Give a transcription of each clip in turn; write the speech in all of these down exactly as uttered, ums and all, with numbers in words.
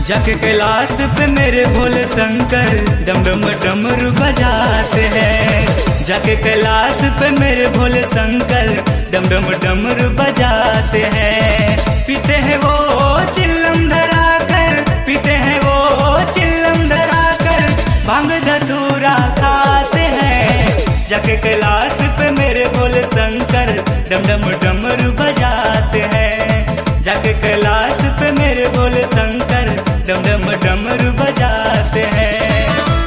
जाके कैलाश पे मेरे भोले शंकर डम डम डमरू बजाते हैं। जाके कैलाश पे मेरे भोले शंकर डम डम डमरू बजाते हैं। पीते हैं वो चिल्लम धरा कर, पीते हैं वो चिल्लम धरा कर, भांग धतूरा खाते हैं। जाके कैलाश पे मेरे भोले शंकर डम डम डमरू बजाते हैं। जाके कैलाश पे मेरे भोले शंकर डम डम डमरू बजाते हैं।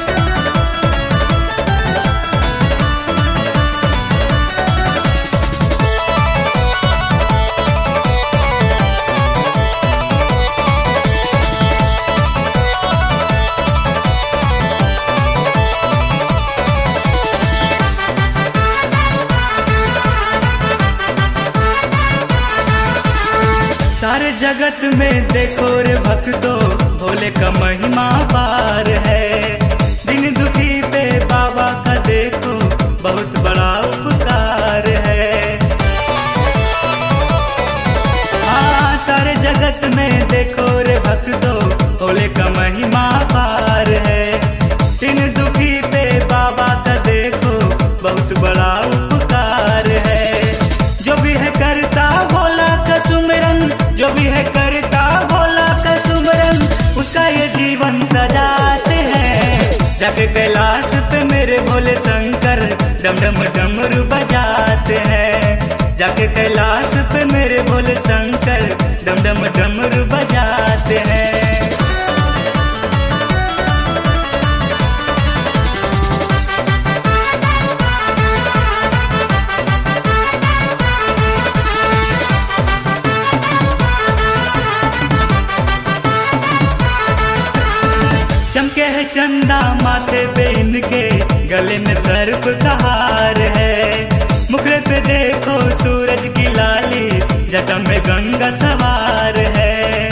सारे जगत में देखो रे भक्तो भोले का महिमा पार है। दिन दुखी पे बाबा का देखो बहुत बड़ा उपकार है। हाँ सारे जगत में देखो रे भक्तो भोले का महिमा पार है। दिन दुखी पे बाबा का देखो बहुत बड़ा उपकार है। जो भी है करता भोला का सुमिरन, जो भी है करता भोला का सुमिरन, उसका ये जीवन सजाते हैं। जाके कैलाश पे मेरे भोले शंकर डम डम डमरू बजाते हैं। जाके कैलाश पे मेरे भोले शंकर डम डम डमरू बजाते हैं। चमके है चंदा माथे पे इनके, गले में सर्प का हार है। मुखड़े पे देखो सूरज की लाली, जटा में गंगा सवार है।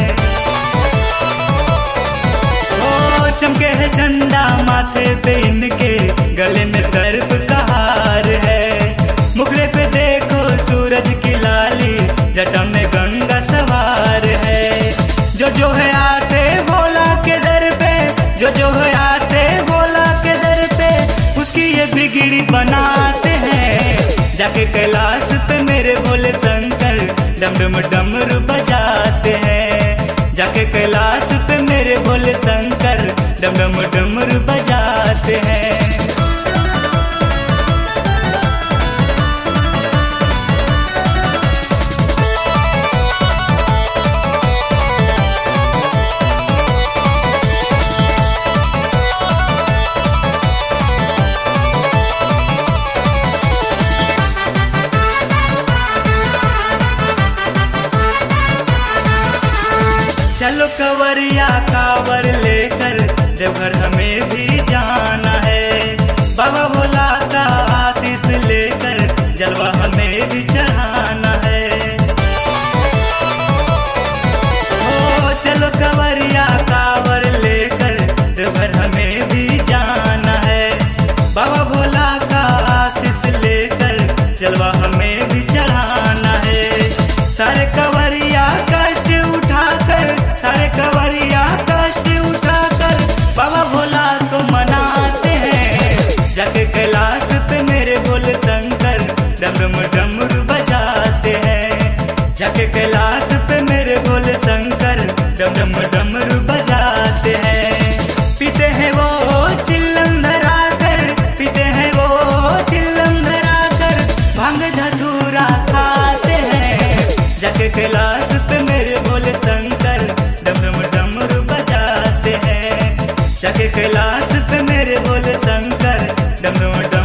ओ चमके है चंदा माथे पे इनके, गले में सर्प का हार है। मुखड़े पे देखो सूरज की लाली, जटा में गंगा सवार है। जो जो है आते भोला के दर पे, जो जो है आते भोला के दर पे, उसकी ये बिगड़ी बनाते हैं। जाके कैलाश पे मेरे भोले शंकर डम डम डमरू बजाते हैं। जाके कैलाश पे मेरे भोले शंकर डम डम डमरू बजाते हैं। चलो कंवरिया कांवर लेकर देवघर हमें भी जाना है। बाबा भोला का आशीष लेकर जलवा हमें भी चढ़ाना है। ओ चलो कंवरिया कांवर लेकर देवघर हमें भी जाना है। बाबा भोला का आशीष लेकर जलवा हमें भी चढ़ाना है। सारे कंवरिया कष्ट उठाकर, सारे कंवरिया कष्ट उठाकर बाबा भोला को मनाते हैं। जाके कैलाश पे मेरे भोले शंकर डम डम डमरू बजाते हैं। जाके कैलाश पे मेरे भोले शंकर डम डम डमरू बजाते हैं। पीते हैं वो चिल्लम धरा कर, पीते हैं वो चिल्लम धरा कर, भांग धतूरा खाते हैं। जाके कैलाश पे मेरे भोले शंकर डम डम डमरू बजाते हैं। जाके कैलाश पे मेरे भोले शंकर डम डम